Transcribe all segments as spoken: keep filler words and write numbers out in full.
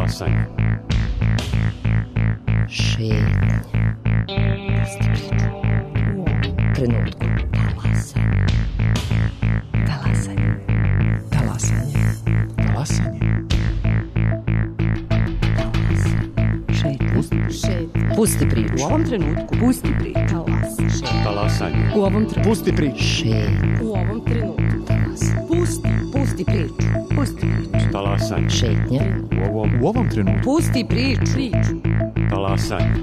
Talasanje. Šetnja. U trenutku. Talasanje. Talasanje. Talasanje. Talasanje. Šetnja. Pusti priču. U ovom trenutku. Pusti priču. Talasanje. Talasanje. U ovom trenutku. Pusti priču. Šetnja. U ovom trenutku. Talasanje. Pusti. Pusti priču. Pusti priču. Talasanje. Šetnja. U ovom, U ovom trenutku. Pusti priču. Priču. talasanje.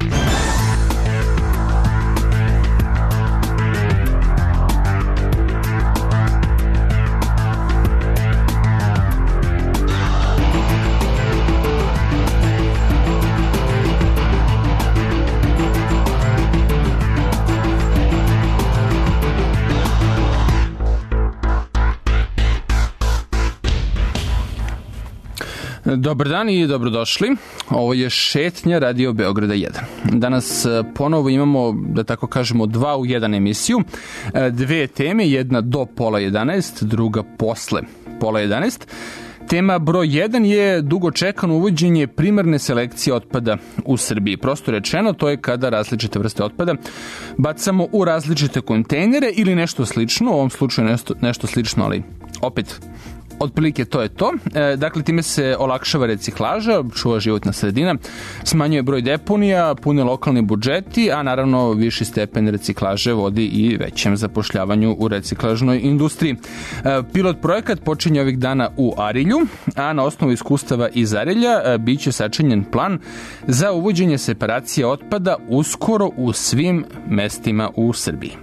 Dobar dan i dobrodošli. Ovo je Šetnja Radio Beograda jedan. Danas ponovo imamo, da tako kažemo, dva u jedan emisiju. Dve teme, jedna do pola jedanaest, druga posle pola jedanaest. Tema broj jedan je dugo čekano uvođenje primarne selekcije otpada u Srbiji. Prosto rečeno, to je kada različite vrste otpada bacamo u različite kontejnere ili nešto slično, u ovom slučaju nešto, nešto slično, ali opet otprilike to je to. E, dakle, time se olakšava reciklaža, čuva životna sredina, smanjuje broj deponija, pune lokalni budžeti, a naravno viši stepen reciklaže vodi i većem zapošljavanju u reciklažnoj industriji. E, pilot projekat počinje ovih dana u Arilju, a na osnovu iskustava iz Arilja e, bit će sačinjen plan za uvođenje separacije otpada uskoro u svim mestima u Srbiji.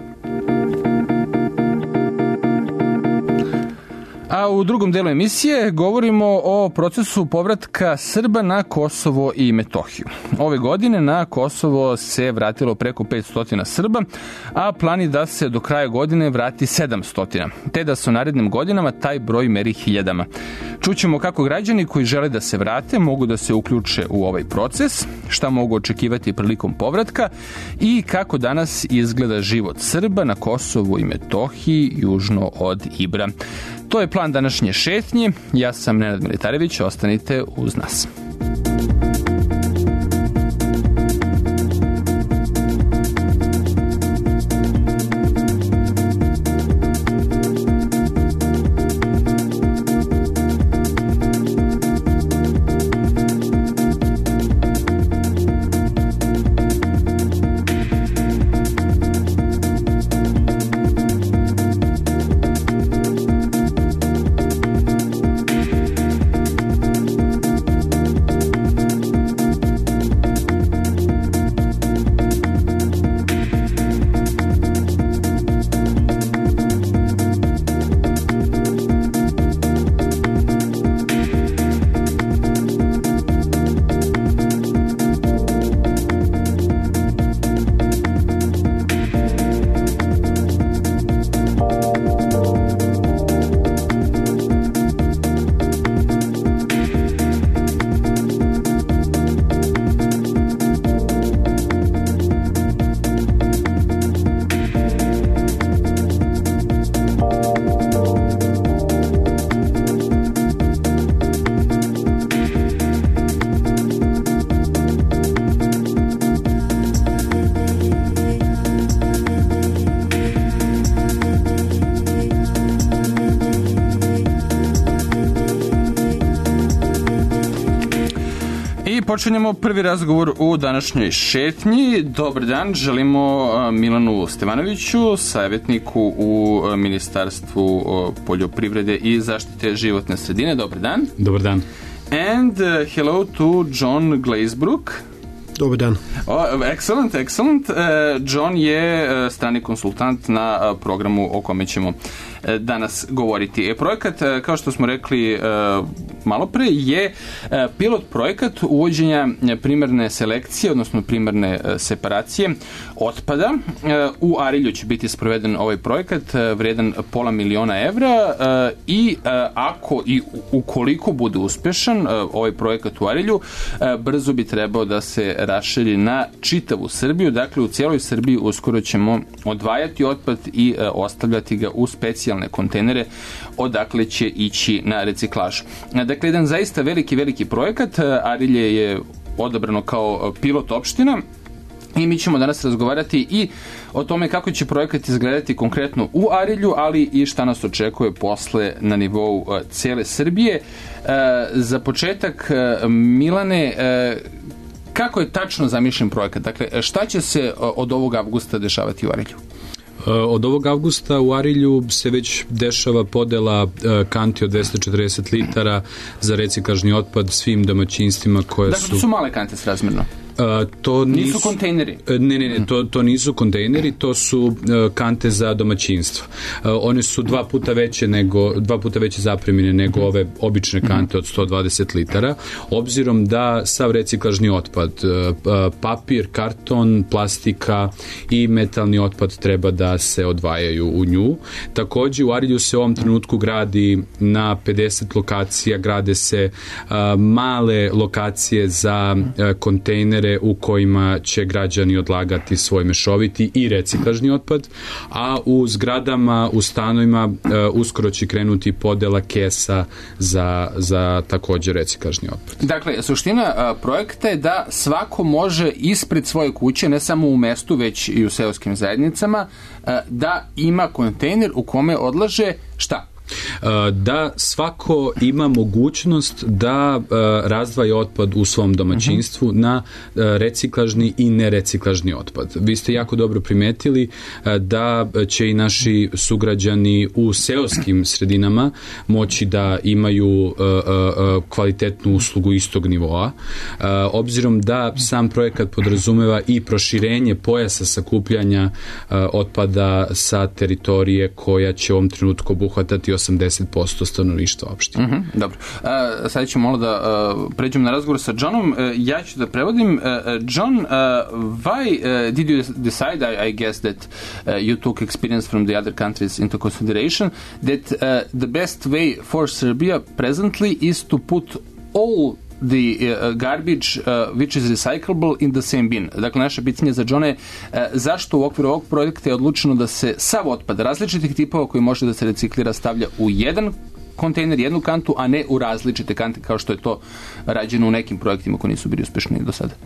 A u drugom delu emisije govorimo o procesu povratka Srba na Kosovo i Metohiju. Ove godine na Kosovo se vratilo preko petsto Srba, a plan je da se do kraja godine vrati sedamsto, te da se u narednim godinama taj broj meri hiljadama. Čućemo kako građani koji žele da se vrate mogu da se uključe u ovaj proces, šta mogu očekivati prilikom povratka i kako danas izgleda život Srba na Kosovu i Metohiji južno od Ibra. To je plan današnje šetnje. Ja sam Nenad Militarević, ostanite uz nas. Počinjemo prvi razgovor u današnjoj šetnji. Dobar dan, želimo Milanu Stevanoviću, savjetniku u Ministarstvu poljoprivrede i zaštite životne sredine. Dobar dan. Dobar dan. And uh, hello to John Glazebrook. Dobar dan. Oh, excellent, excellent. Uh, John je uh, strani konsultant na uh, programu o kome ćemo uh, danas govoriti. E, projekat, uh, kao što smo rekli uh, malo pre, je uh, pilot projekat uvođenja primarne selekcije, odnosno primarne uh, separacije otpada. Uh, u Arilju će biti sproveden ovaj projekat, uh, vredan pola miliona evra uh, i uh, ako i ukoliko bude uspešan uh, ovaj projekat u Arilju, uh, brzo bi trebao da se raširi na čitavu Srbiju. Dakle, u cijeloj Srbiji uskoro ćemo odvajati otpad i e, ostavljati ga u specijalne kontejnere odakle će ići na reciklažu. Dakle, jedan zaista veliki, veliki projekat. Arilje je odabrano kao pilot opština i mi ćemo danas razgovarati i o tome kako će projekat izgledati konkretno u Arilju, ali i šta nas očekuje posle na nivou cijele Srbije. Za početak, Milane, kako je tačno zamišljen projekat? Dakle, šta će se od ovog avgusta dešavati u Arilju? Od ovog avgusta u Arilju se već dešava podela kanti od dvesta četrdeset litara za reciklažni otpad svim domaćinstvima koje dakle, su... Dakle, to su male kante srazmjerno? Uh, to nisu, nisu kontejneri? Ne, ne, ne, to, to nisu kontejneri, to su uh, kante za domaćinstvo. Uh, one su dva puta veće nego, dva puta veće zapremine nego ove obične kante od sto dvadeset litara, obzirom da sav reciklažni otpad, uh, papir, karton, plastika i metalni otpad treba da se odvajaju u nju. Takođe, u Arilju se u ovom trenutku gradi na pedeset lokacija, grade se uh, male lokacije za uh, kontejnere u kojima će građani odlagati svoj mešoviti i reciklažni otpad, a u zgradama, u stanovima uh, uskoro će krenuti podela kesa za, za takođe reciklažni otpad. Dakle, suština uh, projekta je da svako može ispred svoje kuće, ne samo u mestu, već i u seoskim zajednicama, uh, da ima kontejner u kome odlaže šta? Da svako ima mogućnost da razdvaja otpad u svom domaćinstvu uh-huh. na reciklažni i nereciklažni otpad. Vi ste jako dobro primetili da će i naši sugrađani u seoskim sredinama moći da imaju kvalitetnu uslugu istog nivoa. Obzirom da sam projekat podrazumeva i proširenje pojasa sakupljanja otpada sa teritorije koja će u ovom trenutku obuhvatati osamdeset posto stanovništva opštine. Uh-huh, dobro. Uh, sad ćemo malo da uh, pređemo na razgovor sa Johnom. Uh, ja ću da prevodim. Uh, John, uh, why uh, did you decide, I, I guess that uh, you took experience from the other countries into consideration, that uh, the best way for Serbia presently is to put all the uh, garbage uh, which is recyclable in the same bin. Dakle, naše pitanje za Johna je uh, zašto u okviru ovog projekta je odlučeno da se sav otpad različitih tipova koji može da se reciklira stavlja u jedan kontejner, jednu kantu, a ne u različite kante kao što je to rađeno u nekim projektima koji nisu bili uspešni do sada.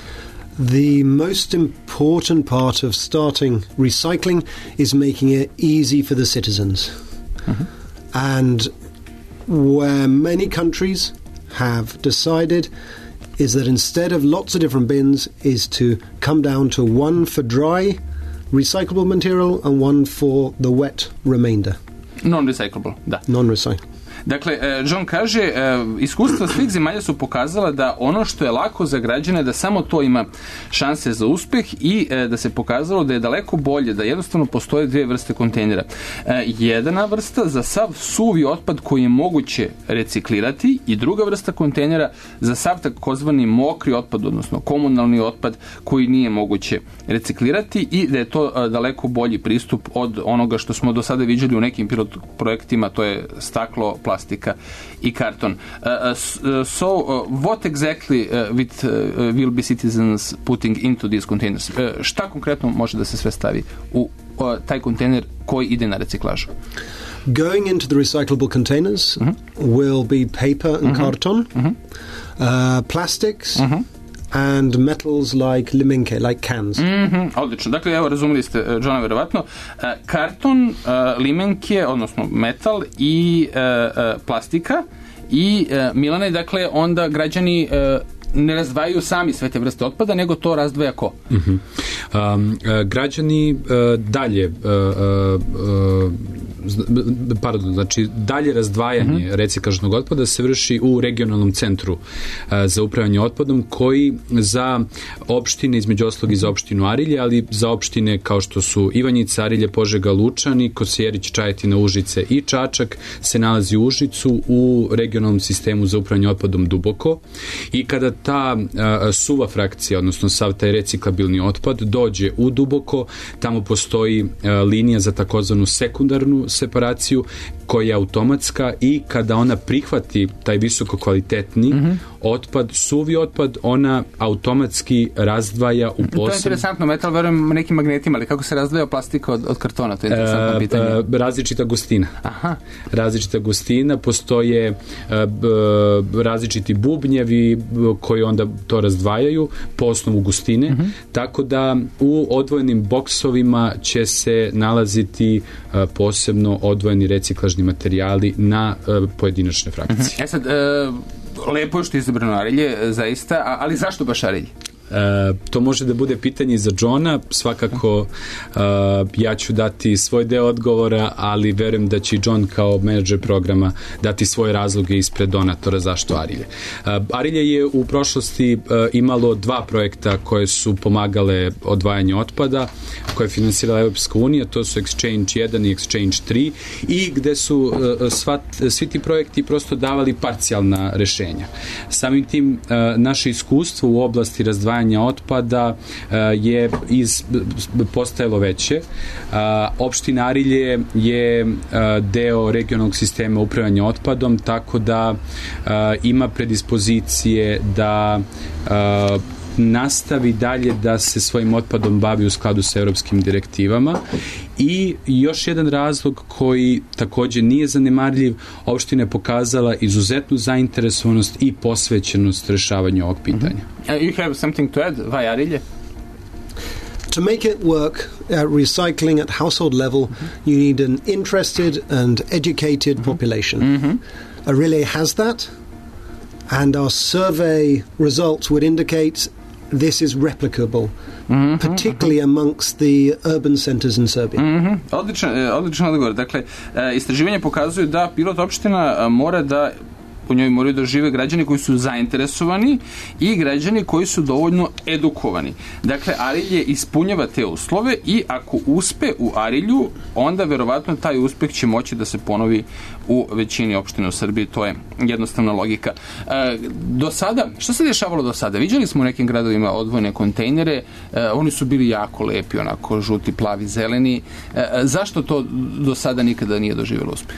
The most important part of starting recycling is making it easy for the citizens. Uh-huh. And where many countries have decided is that instead of lots of different bins is to come down to one for dry recyclable material and one for the wet remainder. Non-recyclable, da. Non-recyclable. Dakle, John kaže, iskustva svih zemalja su pokazala da ono što je lako za građane, da samo to ima šanse za uspeh i da se pokazalo da je daleko bolje, da jednostavno postoje dvije vrste kontejnera. Jedna vrsta za sav suvi otpad koji je moguće reciklirati i druga vrsta kontejnera za sav takozvani mokri otpad, odnosno komunalni otpad koji nije moguće reciklirati i da je to daleko bolji pristup od onoga što smo do sada viđali u nekim pilot projektima, to je staklo, plastika i karton. Uh, uh, so, uh, what exactly uh, with, uh, will be citizens putting into these containers? Uh, šta konkretno može da se sve stavi u uh, taj kontejner koji ide na reciklažu? Going into the recyclable containers uh-huh. will be paper and uh-huh. carton, uh-huh. Uh, plastics, uh-huh. and metals like limenke, like cans. Mm-hmm, odlično. Dakle, evo, razumeli ste, Johna, verovatno. Uh, karton, uh, limenke, odnosno metal i uh, uh, plastika i uh, Milane, dakle, onda građani uh, ne razdvajaju sami sve te vrste otpada, nego to razdvaja ko? Mm-hmm. Um, uh, građani uh, dalje uh, uh, pardon, znači dalje razdvajanje uh-huh. reciklažnog otpada se vrši u regionalnom centru uh, za upravljanje otpadom koji za opštine, između ostalog i za opštinu Arilje, ali za opštine kao što su Ivanjica, Arilje, Požega, Lučani, Kosjerić, Čajetina, Užice i Čačak se nalazi u Užicu u regionalnom sistemu za upravljanje otpadom Duboko i kada ta uh, suva frakcija, odnosno sav taj reciklabilni otpad dođe u Duboko, tamo postoji uh, linija za takozvanu sekundarnu separaciju koja je automatska i kada ona prihvati taj visoko kvalitetni mm-hmm. otpad, suvi otpad, ona automatski razdvaja u posebno... To je interesantno, metal verujem nekim magnetima, ali kako se razdvaja plastika od, od kartona? To je interesantno pitanje. E, različita gustina. Aha. Različita gustina, postoje e, b, različiti bubnjevi koji onda to razdvajaju po osnovu gustine, mm-hmm. tako da u odvojenim boksovima će se nalaziti e, posebno odvojeni reciklažni materijali na e, pojedinačne frakcije. Mm-hmm. E sad, e, lepo je što je izabrano arilje, zaista, ali zašto baš arilje? E, to može da bude pitanje za Johna, svakako e, ja ću dati svoj deo odgovora, ali verujem da će John kao menadžer programa dati svoje razloge ispred donatora zašto Arilje. E, Arilje je u prošlosti e, imalo dva projekta koje su pomagale odvajanje otpada, koje je finansirala Evropska unija, to su Exchange jedan i Exchange tri i gde su e, sva, svi ti projekti prosto davali parcijalna rešenja. Samim tim e, naše iskustvo u oblasti razdvajanja otpada uh, je iz, postajalo veće. Uh, opština Arilje je uh, deo regionalnog sistema upravljanja otpadom, tako da uh, ima predispozicije da uh, nastavi dalje da se svojim otpadom bavi u skladu sa evropskim direktivama. I još jedan razlog koji takođe nije zanemarljiv, opština je pokazala izuzetnu zainteresovanost i posvećenost rešavanju ovog pitanja. Mm-hmm. Uh, you have something to add, Vaj Arilje? To make it work, uh, recycling at household level, mm-hmm. you need an interested and educated mm-hmm. population. Mm-hmm. Arilje has that, and our survey results would indicate this is replicable, mm-hmm, particularly mm-hmm. amongst the urban centers in Serbia. Mm-hmm. Odličan, odličan odgovor. Dakle, istraživanje pokazuju da pilot opština mora da u njoj moraju da žive građani koji su zainteresovani i građani koji su dovoljno edukovani. Dakle, Arilje ispunjava te uslove i ako uspe u Arilju, onda verovatno taj uspeh će moći da se ponovi u većini opština u Srbiji. To je jednostavna logika. E, do sada, što se dešavalo do sada? Viđali smo u nekim gradovima odvojene kontejnere, e, oni su bili jako lepi, onako žuti, plavi, zeleni. E, zašto to do sada nikada nije doživjelo uspeh?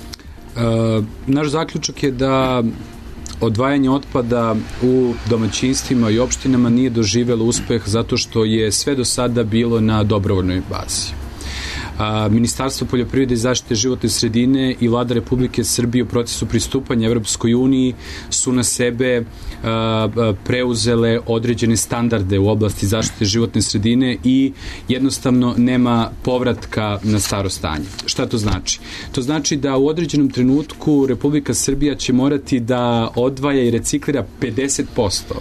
Uh, naš zaključak je da odvajanje otpada u domaćinstvima i opštinama nije doživjelo uspeh zato što je sve do sada bilo na dobrovoljnoj bazi. A, Ministarstvo poljoprivrede i zaštite životne sredine i Vlada Republike Srbije u procesu pristupanja Evropskoj uniji su na sebe a, a, preuzele određene standarde u oblasti zaštite životne sredine i jednostavno nema povratka na staro stanje. Šta to znači? To znači da u određenom trenutku Republika Srbija će morati da odvaja i reciklira pedeset posto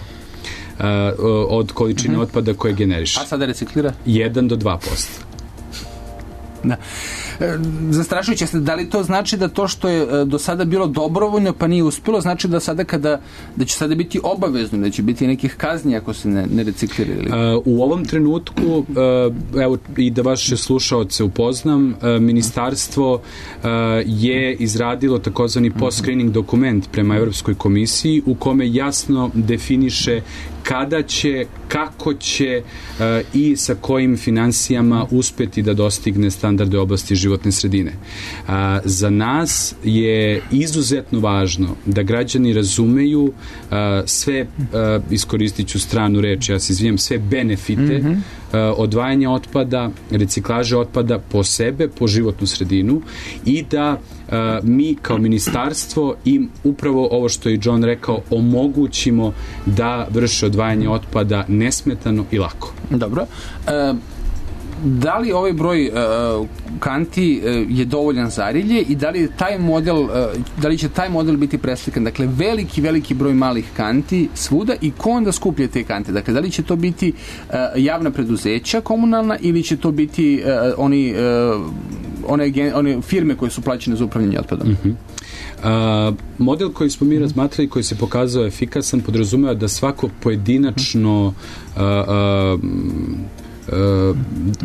a, od količine uh-huh. otpada koje generiše. A sada reciklira? jedan do dva posto. Da. E, zastrašujuće se, da li to znači da to što je e, do sada bilo dobrovoljno pa nije uspjelo, znači da sada kada, da će sada biti obavezno, da će biti nekih kazni ako se ne, ne recikliraju? Uh, u ovom trenutku, uh, evo i da vaše slušaoce upoznam, uh, ministarstvo uh, je izradilo takozvani post-screening dokument prema Evropskoj komisiji u kome jasno definiše kada će, kako će uh, i sa kojim finansijama uspeti da dostigne standarde oblasti životne sredine. Uh, za nas je izuzetno važno da građani razumeju uh, sve, uh, iskoristit ću stranu reč, ja se izvijem, sve benefite mm-hmm. uh, odvajanja otpada, reciklaže otpada po sebe, po životnu sredinu i da uh, mi kao ministarstvo im upravo ovo što je John rekao, omogućimo da vrše odvajanje otpada nesmetano i lako. Dobro. E, da li ovaj broj e, kanti e, je dovoljan za Arilje i da li taj model, e, da li će taj model biti preslikan? Dakle, veliki, veliki broj malih kanti svuda i ko onda skuplja te kante? Dakle, da li će to biti e, javna preduzeća komunalna ili će to biti e, oni, e, one, one firme koje su plaćene za upravljanje otpadom? Mhm. Uh, model koji smo mi razmatrali, koji se pokazao efikasan, podrazumeva da svako pojedinačno uh, uh, uh,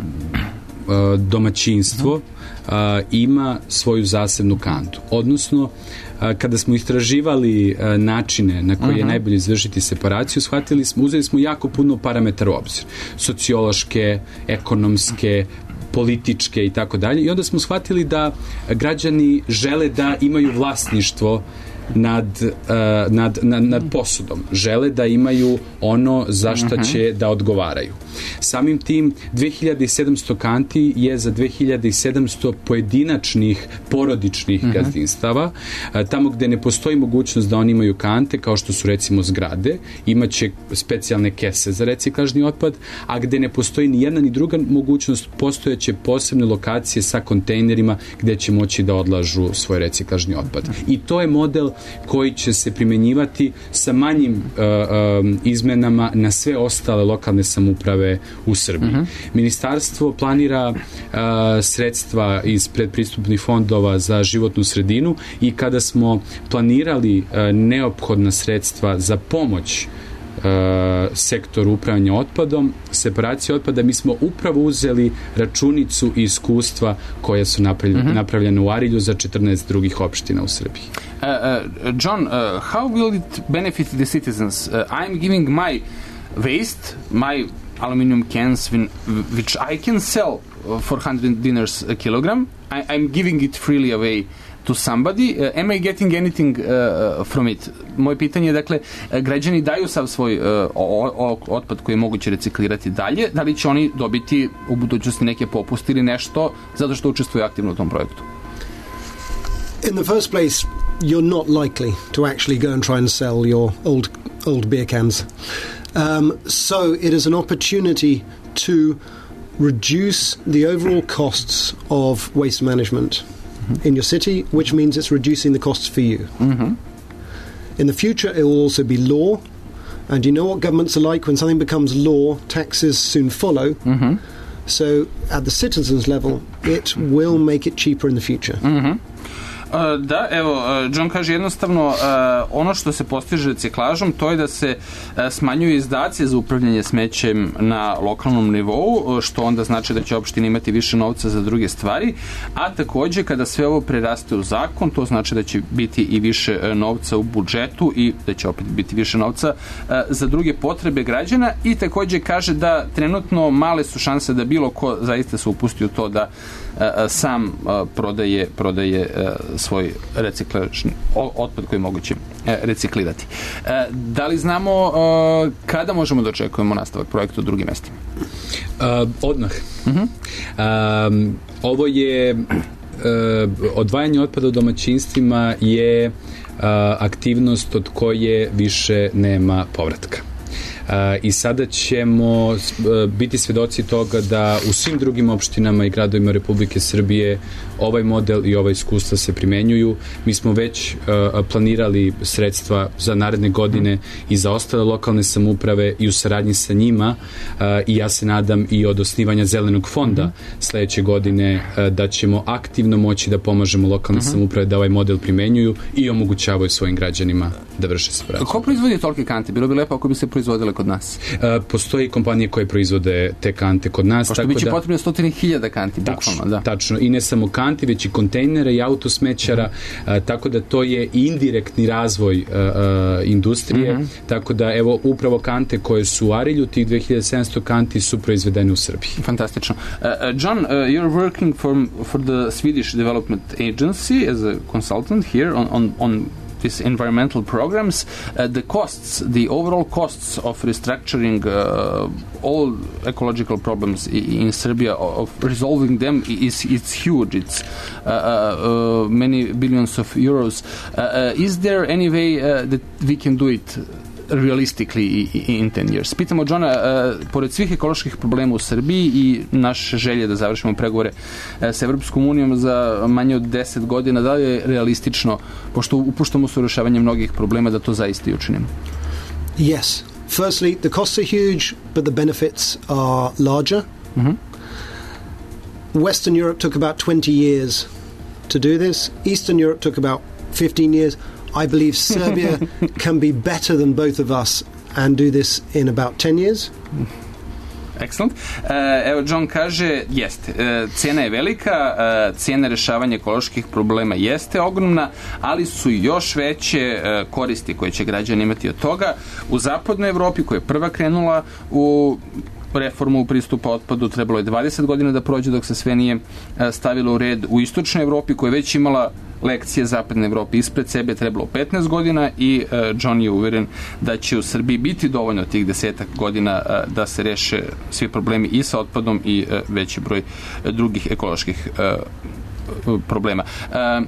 uh, domaćinstvo uh, ima svoju zasebnu kantu. Odnosno, uh, kada smo istraživali uh, načine na koje je najbolje izvršiti separaciju, shvatili smo, uzeli smo jako puno parametara u obzir. Sociološke, ekonomske, političke i tako dalje. I onda smo shvatili da građani žele da imaju vlasništvo nad, uh, nad, nad, nad posudom. Žele da imaju ono za šta će da odgovaraju. Samim tim, dve hiljade sedamsto kanti je za dve hiljade sedamsto pojedinačnih porodičnih uh-huh. gazdinstava. Uh, tamo gde ne postoji mogućnost da oni imaju kante, kao što su recimo zgrade, imaće specijalne kese za reciklažni otpad, a gde ne postoji ni jedna ni druga mogućnost, postojaće posebne lokacije sa kontejnerima gde će moći da odlažu svoj reciklažni otpad. I to je model koji će se primenjivati sa manjim uh, um, izmenama na sve ostale lokalne samouprave u Srbiji. Uh-huh. Ministarstvo planira uh, sredstva iz predpristupnih fondova za životnu sredinu i kada smo planirali uh, neophodna sredstva za pomoć Uh, sektoru upravljanja otpadom, separacije otpada, mi smo upravo uzeli računicu i iskustva koja su napravljena, mm-hmm. napravljena u Arilju za četrnaest drugih opština u Srbiji. Uh, uh, John, uh, how will it benefit the citizens? Uh, I'm giving my waste, my aluminum cans when, which I can sell for one hundred dinars a kilogram. I, I'm giving it freely away to somebody. Uh, am I getting anything uh, from it? Moje pitanje je, dakle, građani daju sav svoj uh, o, o, otpad koji je moguće reciklirati dalje, da li će oni dobiti u budućnosti neke popuste ili nešto zato što učestvuju aktivno u tom projektu? In the first place, you're not likely to actually go and try and sell your old old beer cans. Um, so it is an opportunity to reduce the overall costs of waste management in your city, which means it's reducing the costs for you. Mm-hmm. In the future, it will also be law, and you know what governments are like. When something becomes law, taxes soon follow. Mm-hmm. So at the citizens level, it will make it cheaper in the future. Mm-hmm. Uh, da, evo, uh, John kaže jednostavno, uh, ono što se postiže reciklažom, to je da se uh, smanjuju izdaci za upravljanje smećem na lokalnom nivou, uh, što onda znači da će opštine imati više novca za druge stvari, a takođe kada sve ovo preraste u zakon, to znači da će biti i više uh, novca u budžetu i da će opet biti više novca uh, za druge potrebe građana, i takođe kaže da trenutno male su šanse da bilo ko zaista se upusti u to da uh, sam uh, prodaje, prodaje uh, svoj reciklažni otpad koji je moguće e, reciklirati. E, da li znamo e, kada možemo da očekujemo nastavak projekta u drugim mestima? Uh, odmah. Uh-huh. Um, ovo je uh, odvajanje otpada u domaćinstvima je uh, aktivnost od koje više nema povratka. Uh, i sada ćemo uh, biti svedoci toga da u svim drugim opštinama i gradovima Republike Srbije ovaj model i ova iskustva se primenjuju. Mi smo već uh, planirali sredstva za naredne godine i za ostale lokalne samouprave i u saradnji sa njima uh, i ja se nadam i od osnivanja Zelenog fonda uh-huh. sledeće godine uh, da ćemo aktivno moći da pomažemo lokalne uh-huh. samouprave da ovaj model primenjuju i omogućavaju svojim građanima da vrše separaciju. Ko proizvodi tolike kante? Bilo bi lepo ako bi se proizvodile kod nas. Uh, postoji kompanije koje proizvode te kante kod nas. Pošto biće da, potrebno stotine hiljada kanti, bukvalno, da. Tačno, i ne samo kanti, već i kontejnere i autosmećara, mm-hmm. uh, tako da to je indirektni razvoj uh, uh, industrije, mm-hmm. tako da evo upravo kante koje su u Arilju, tih dve hiljade sedamsto kanti su proizvedene u Srbiji. Fantastično. Uh, John, uh, you're working for, for the Swedish Development Agency as a consultant here on, on, on these environmental programs. Uh, the costs, the overall costs of restructuring uh, all ecological problems in Serbia, of resolving them, is it's huge. It's uh, uh, many billions of euros. Uh, uh, is there any way uh, that we can do it realistically in ten years? Pitamo Johna, uh, pored svih ekoloških problema u Srbiji i naše želje da završimo pregovore uh, sa Evropskom unijom za manje od deset godina, da li je realistično, pošto upuštamo se u rešavanje mnogih problema, da to zaista i učinimo? Yes. Firstly, the costs are huge, but the benefits are larger. Mm-hmm. Western Europe took about twenty years to do this. Eastern Europe took about fifteen years. I believe Serbia can be better than both of us and do this in about ten years. Excellent. Uh, evo, John kaže, jeste, uh, cena je velika, uh, cena rešavanja ekoloških problema jeste ogromna, ali su još veće uh, koristi koje će građani imati od toga. U zapadnoj Evropi, koja je prva krenula u reformu pristupa otpadu, trebalo je dvadeset godina da prođe dok se sve nije stavilo u red. U istočnoj Evropi koja je već imala lekcije zapadne Evrope ispred sebe trebalo petnaest godina i uh, John je uveren da će u Srbiji biti dovoljno tih desetak godina uh, da se reše svi problemi i sa otpadom i uh, veći broj uh, drugih ekoloških uh, problema. Uh,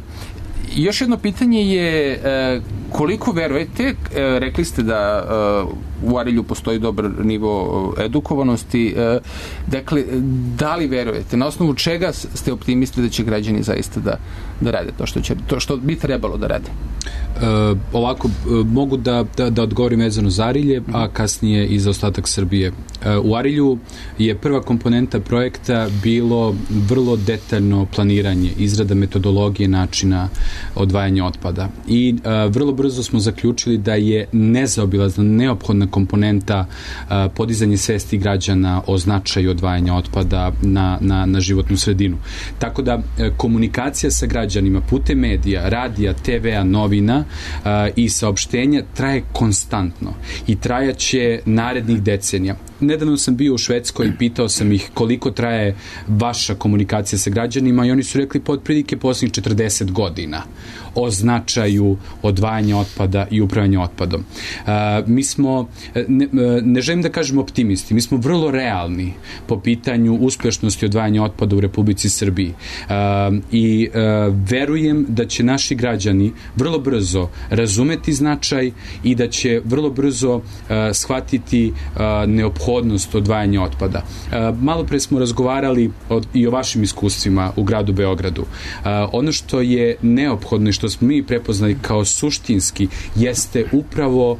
Još jedno pitanje je uh, koliko verujete, uh, rekli ste da uh, u Arilju postoji dobar nivo edukovanosti, uh, dakle, da li verujete, na osnovu čega ste optimisti da će građani zaista da, da rade to što, će, to što bi trebalo da rade? Uh, ovako, uh, mogu da, da, da odgovorim vezano za Arilje, a kasnije i za ostatak Srbije. Uh, u Arilju je prva komponenta projekta bilo vrlo detaljno planiranje, izrada metodologije načina odvajanja otpada. I uh, vrlo brzo smo zaključili da je nezaobilazna, neophodna komponenta uh, podizanje svesti građana o značaju odvajanja otpada na, na, na životnu sredinu. Tako da uh, komunikacija sa građanima putem medija, radija, te vea, novina uh, i saopštenja traje konstantno i trajaće narednih decenija. Nedavno sam bio u Švedskoj i pitao sam ih koliko traje vaša komunikacija sa građanima i oni su rekli pod prilike posljednjih četrdeset godina o značaju odvajanja otpada i upravljanja otpadom. Uh, mi smo, ne, ne želim da kažem optimisti, mi smo vrlo realni po pitanju uspešnosti odvajanja otpada u Republici Srbiji. Uh, I uh, verujem da će naši građani vrlo brzo razumeti značaj i da će vrlo brzo uh, shvatiti uh, neophodnost odvajanja otpada. Uh, malo pre smo razgovarali o, i o vašim iskustvima u gradu Beogradu. Uh, ono što je neophodno i što smo mi prepoznali kao suštinski jeste upravo uh,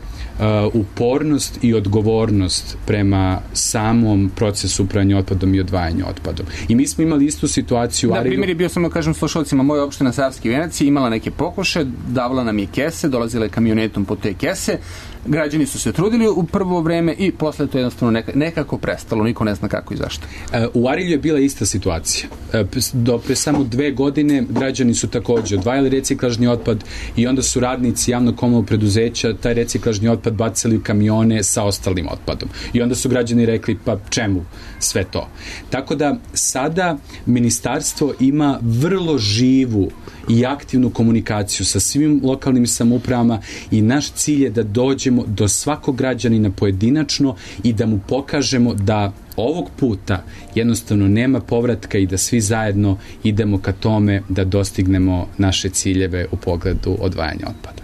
upornost i odgovornost prema samom procesu upravljanja otpadom i odvajanja otpadom. I mi smo imali istu situaciju. Da, primjer je bio, samo kažem slušalcima, moja opština Savski Venac je imala neke pokuše, davala nam je kese, dolazile kamionetom po te kese, građani su se trudili u prvo vreme i posle to jednostavno neka, nekako prestalo, niko ne zna kako i zašto. U Arilju je bila ista situacija. Do pre samo dve godine građani su takođe odvajali reciklažni otpad i onda su radnici javnog komunalnog preduzeća taj reciklažni otpad bacali u kamione sa ostalim otpadom. I onda su građani rekli pa čemu sve to? Tako da sada ministarstvo ima vrlo živu i aktivnu komunikaciju sa svim lokalnim samoupravama i naš cilj je da dođemo do svakog građanina pojedinačno i da mu pokažemo da ovog puta jednostavno nema povratka i da svi zajedno idemo ka tome da dostignemo naše ciljeve u pogledu odvajanja otpada.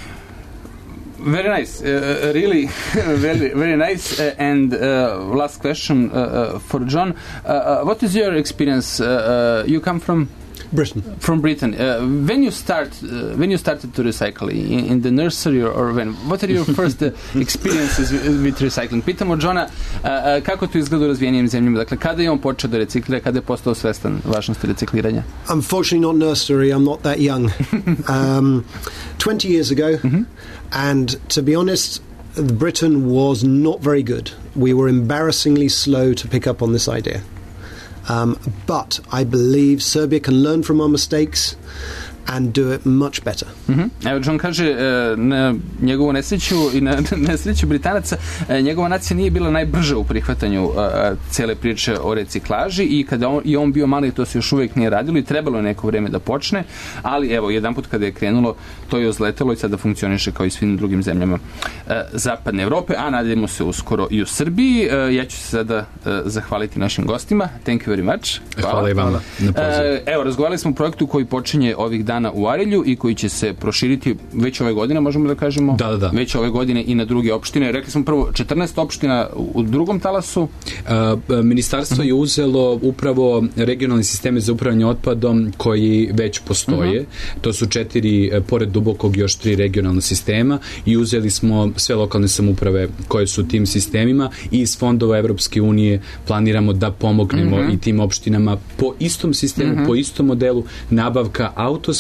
Very nice, uh, really, very, very nice. Uh, and uh, last question uh, uh, for John. Uh, uh, what is your experience? Uh, uh, you come from Britain. From Britain. Uh, when you start, uh, when you started to recycle in, in the nursery or, or when? What are your first uh, experiences with, with recycling? Pitamo Johna uh, uh, kako to izgleda u razvijenijim zemljama. Dakle, kada je on počeo da reciklira, kada je postao svestan važnosti recikliranja? Unfortunately, not nursery. I'm not that young. um, twenty years ago, mm-hmm. and to be honest, Britain was not very good. We were embarrassingly slow to pick up on this idea. Um, but I believe Serbia can learn from our mistakes and do it much better. Mm-hmm. Evo, John kaže, na njegovu nesreću i na nesreću Britanaca, njegova nacija nije bila najbrža u prihvatanju cele priče o reciklaži i kada on, i on bio mali, to se još uvijek nije radilo i trebalo je neko vreme da počne, ali evo, jedan put kada je krenulo, to je ozletelo i sada funkcioniše kao i svim drugim zemljama zapadne Evrope, a nadajmo se uskoro i u Srbiji. Ja ću se sada zahvaliti našim gostima. Thank you very much. Hvala, Hvala i vama na pozivu. Evo, razgovarali smo o projektu koji počinje ovih dana u Arilju i koji će se proširiti već ove godine, možemo da kažemo? Da, da, da. Već ove godine i na druge opštine. Rekli smo prvo četrnaest opština u drugom talasu. Uh, ministarstvo je uzelo upravo regionalne sisteme za upravljanje otpadom koji već postoje. Uh-huh. To su četiri, pored Dubokog, još tri regionalna sistema i uzeli smo sve lokalne samouprave koje su u tim sistemima i iz fondova Evropske unije planiramo da pomognemo uh-huh. i tim opštinama po istom sistemu, uh-huh. po istom modelu, nabavka autosmena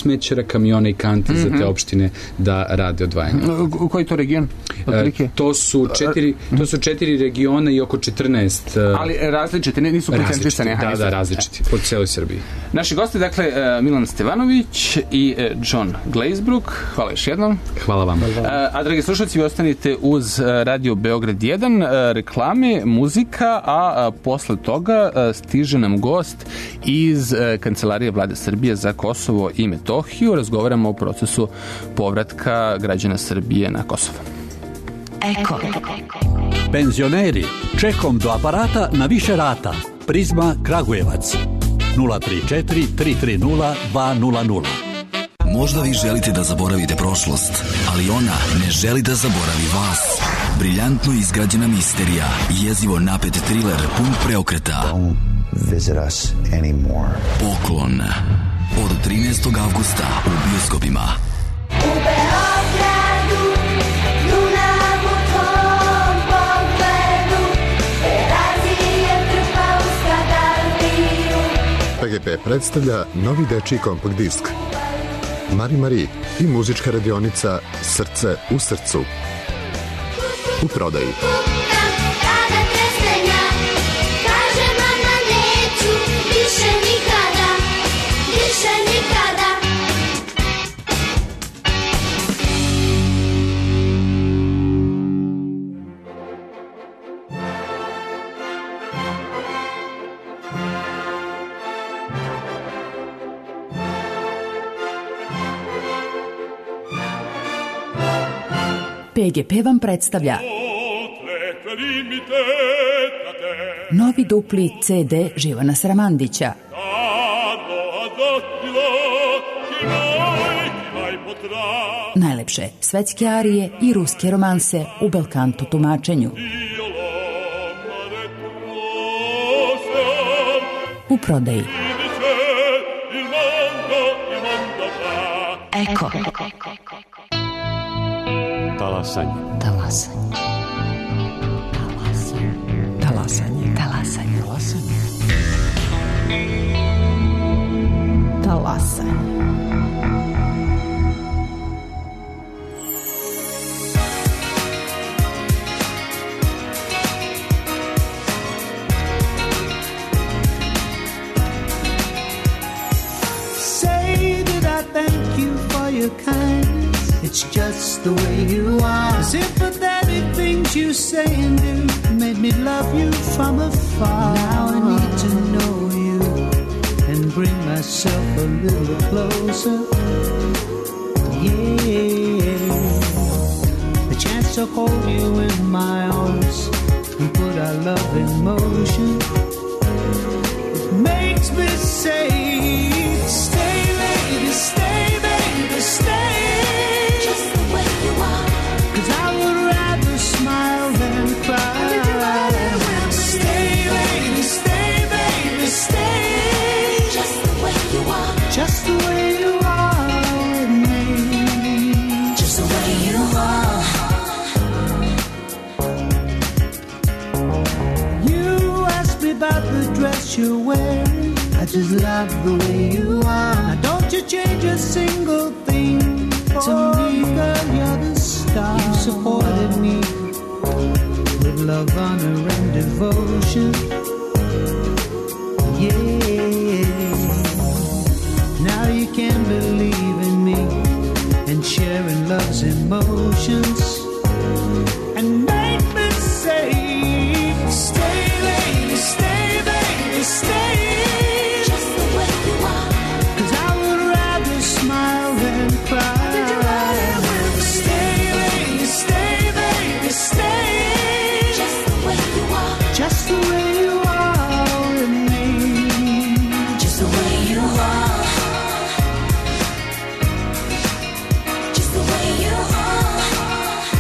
smećara, kamiona i kante mm-hmm. za te opštine da rade odvajanje. U koji to region? E, to su četiri, to su četiri regiona i oko četrnaest. Ali različiti, nisu koncentrisani. Da, da, različiti, po cijeloj Srbiji. Naši gosti, dakle, Milan Stevanović i John Glazebrook. Hvala još jednom. Hvala vam. A, dragi slušalci, vi ostanite uz Radio Beograd jedan, reklame, muzika, a posle toga stiže nam gost iz Kancelarije Vlade Srbije za Kosovo i Metohiju. Razgovaramo o procesu povratka građana Srbije na Kosovo. Eko. Penzioneri, čekom do aparata na više rata. Prizma Kragujevac. nula tri četiri tri tri nula dva nula nula. Možda vi želite da zaboravite prošlost, ali ona ne želi da zaboravi vas. Briljantno izgrađena misterija, jezivo napet thriller pun preokreta. Don't visit us anymore. Poklon. Od trinaestog avgusta u bioskopima. U Beogradu, Dunav u tvom pogledu, Terazije trpa u Skadardiju. P G P predstavlja novi dečiji kompakt disk Mari Mari i muzička radionica Srce u srcu. U prodaji. Kada trestenja, kaže mama neću, više nikada, više nikada. P G P vam predstavlja novi dupli C D Živana Sramandića. Najlepše svetske arije i ruske romanse u belkanto tumačenju. U prodaji. Eko. Talasanje. Talasanje. Talasanje. Talasanje. Talasanje. Talasanje. Talasanje. Say that I thank you for your kindness. It's just the way you are. The sympathetic things you say and do made me love you from afar. Now I need to know you and bring myself a little closer. Yeah, the chance to hold you in my arms and put our love in motion. It makes me say, stay, lady, stay, baby, stay. Just the way you are with me. Just the way you are. You asked me about the dress you're wearing. I just love the way you are. Now don't you change a single thing to me, girl, you're the star. You supported me with love, honor, and devotion. Yeah. Now you can believe in me and sharing love's emotions and make me say, stay, lady, stay, baby, stay. Just the way you are. 'Cause I would rather smile than cry. Did you rather stay, lady, stay, baby, stay. Just the way you are. Just the way you are with me. Just the way you are. Just the way you are.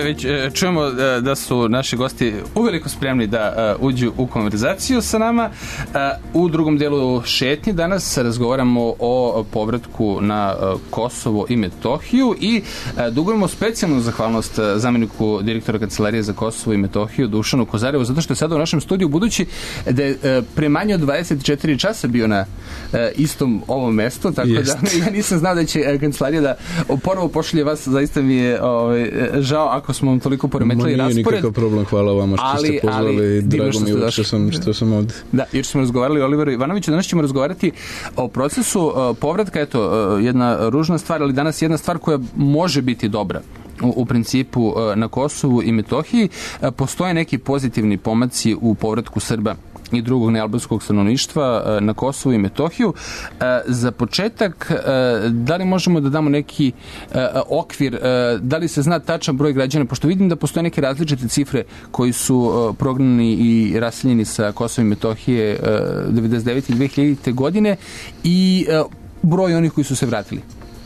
već e, čujemo e, da su naši gosti uveliko spremni da e, uđu u konverzaciju sa nama. E, u drugom delu šetnje danas razgovaramo o povratku na e, Kosovo i Metohiju i e, dugujemo specijalnu zahvalnost e, zamjeniku direktora Kancelarije za Kosovo i Metohiju Dušanu Kozarevu, zato što je sada u našem studiju, budući da je e, pre manje od dvadeset četiri časa bio na e, istom ovom mestu, tako Jest. da ja nisam znao da će e, Kancelarija da ponovo pošalje vas, zaista mi je ovaj, žao ako smo vam toliko poremetili raspored. Nije nikakav problem, hvala vama što ali, ste pozvali, drago mi je što sam, što sam ovde. Da, juče smo razgovarali o Oliveru Ivanoviću, danas ćemo razgovarati o procesu uh, povratka, eto, uh, jedna ružna stvar, ali danas jedna stvar koja može biti dobra. U, u principu uh, na Kosovu i Metohiji uh, postoje neki pozitivni pomaci u povratku Srba i drugog nealbanskog stanovništva na Kosovu i Metohiju. Za početak, da li možemo da damo neki okvir, da li se zna tačan broj građana, pošto vidim da postoje neke različite cifre koji su prognani i raseljeni sa Kosova i Metohije devedeset devete i dve hiljadite godine i broj onih koji su se vratili.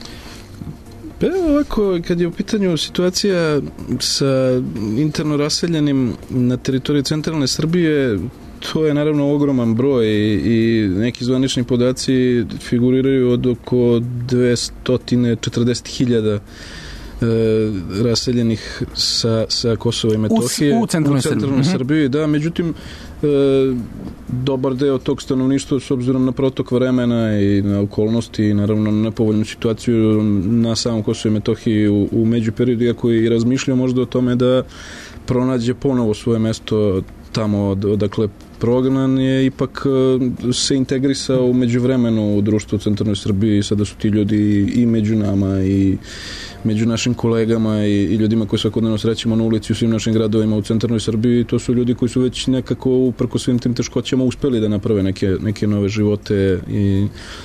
Pa ovako, kad je u pitanju situacija sa interno raseljenim na teritoriji centralne Srbije, to je naravno ogroman broj i neki zvanični podaci figuriraju od oko dvesta četrdeset hiljada e, raseljenih sa, sa Kosova i Metohije u, u centralnoj, u centralnoj Srbiji. Srbiji. Da, međutim, e, dobar deo tog stanovništva s obzirom na protok vremena i na okolnosti i naravno na nepovoljnu situaciju na samom Kosovu i Metohiji u, u međuperiodu, iako je i razmišljao možda o tome da pronađe ponovo svoje mesto tamo odakle prognan je, ipak se integrisao u međuvremenu u društvu u centralnoj Srbiji i sada su ti ljudi i među nama i među našim kolegama i, i ljudima koji svakodnevno srećemo na ulici u svim našim gradovima u centralnoj Srbiji. To su ljudi koji su već nekako uprko svim tim teškoćama uspeli da naprave neke, neke nove živote i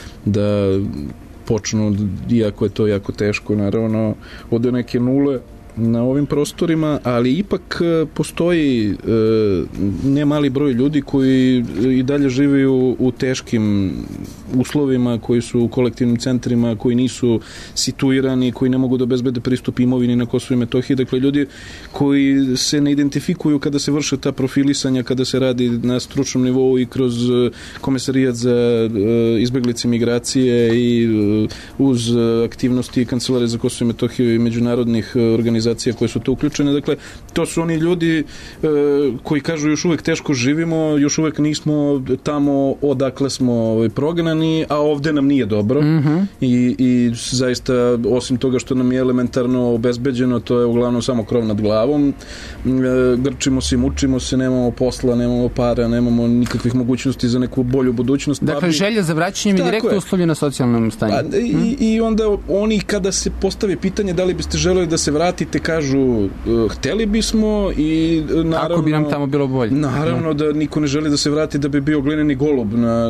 da počnu, iako je to jako teško, naravno, od neke nule na ovim prostorima, ali ipak postoji e, ne mali broj ljudi koji i dalje žive u, u teškim uslovima, koji su u kolektivnim centrima, koji nisu situirani, koji ne mogu da obezbede pristup imovini na Kosovu i Metohiji. Dakle, ljudi koji se ne identifikuju kada se vrše ta profilisanja, kada se radi na stručnom nivou i kroz Komesarijat za e, izbeglice migracije i e, uz aktivnosti Kancelarije za Kosovo i Metohiju i međunarodnih organizacija koje su to uključene. Dakle, to su oni ljudi e, koji kažu još uvek teško živimo, još uvek nismo tamo odakle smo prognani, a ovde nam nije dobro. Mm-hmm. I, i zaista, osim toga što nam je elementarno obezbeđeno, to je uglavnom samo krov nad glavom. E, grčimo se, mučimo se, nemamo posla, nemamo para, nemamo nikakvih mogućnosti za neku bolju budućnost. Dakle, želja za vraćanjem je direktno uslovljena socijalnom stanju. Pa, i, i onda oni kada se postave pitanje da li biste želeli da se vratite, kažu uh, hteli bismo i naravno... Ako bi nam tamo bilo bolje. Naravno da niko ne želi da se vrati da bi bio glineni golub na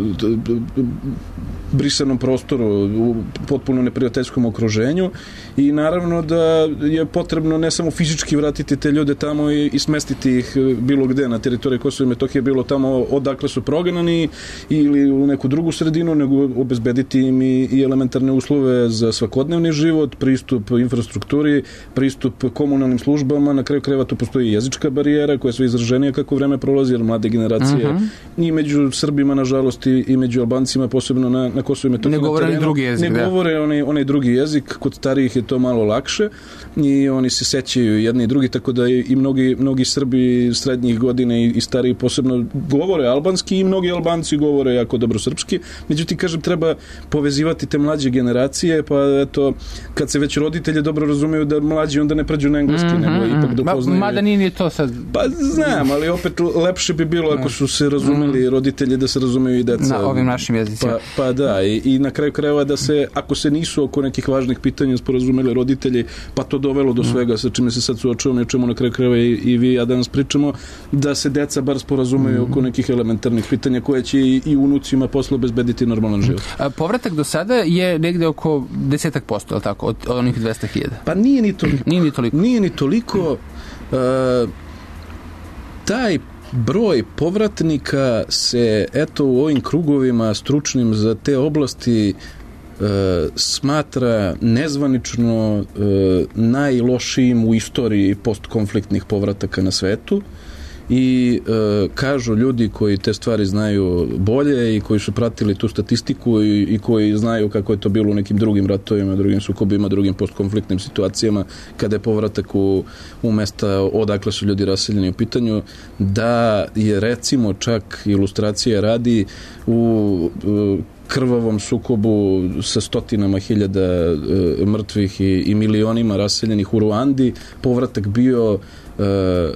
uh, brisanom prostoru u potpuno neprijateljskom okruženju i naravno da je potrebno ne samo fizički vratiti te ljude tamo i, i smestiti ih bilo gde na teritoriji Kosova i Metohije, bilo tamo odakle su prognani ili u neku drugu sredinu, nego obezbediti im i, i elementarne uslove za svakodnevni život, pristup infrastrukturi, pristup komunalnim službama, na kraju krajeva tu postoji jezička barijera koja je sve izraženija kako vreme prolazi, jer mlade generacije uh-huh. i među Srbima, nažalost, i, i među Albancima, posebno na, na Kosovu i Metohiji. Ne govore terenu, drugi jezik. Ne da. govore onaj, onaj drugi jezik, kod starijih je to malo lakše i oni se sećaju jedni i drugi, tako da i mnogi, mnogi Srbi srednjih godina i, i stariji posebno govore albanski i mnogi Albanci govore jako dobro srpski. Međutim, kažem, treba povezivati te mlađe generacije, pa eto, kad se već roditelji dobro razumeju da mlađi onda ne pređu na engleski, mm-hmm. nego ipak dopoznaju. Ma, mada nije to sad... Pa znam, ali opet lepše bi bilo ako su se razumeli roditelji da se razumeju i deca. Na ovim našim jezicima. Pa, pa da, i, i na kraju krajeva da se, ako se nisu oko nekih važnih pitanja sporazumeli roditelji, pa to dovelo do svega sa čime se sad suočavamo i o čemu na kraju krajeva i, i vi ja danas pričamo, da se deca bar sporazumeju mm. oko nekih elementarnih pitanja koje će i, i unucima posle obezbediti normalan život. A, povratak do sada je negde oko desetak posto, je li tako, od, od onih dvesta hiljada? Pa nije ni toliko. Nije ni toliko. Nije ni toliko. Uh, taj broj povratnika se, eto, u ovim krugovima stručnim za te oblasti smatra nezvanično najlošijim u istoriji postkonfliktnih povrataka na svetu i e, kažu ljudi koji te stvari znaju bolje i koji su pratili tu statistiku i, i koji znaju kako je to bilo u nekim drugim ratovima, drugim sukobima, drugim postkonfliktnim situacijama kada je povratak u, u mesta odakle su ljudi raseljeni u pitanju, da je recimo čak ilustracija radi u, u krvavom sukobu sa stotinama hiljada e, mrtvih i, i milionima raseljenih u Ruandi povratak bio Uh,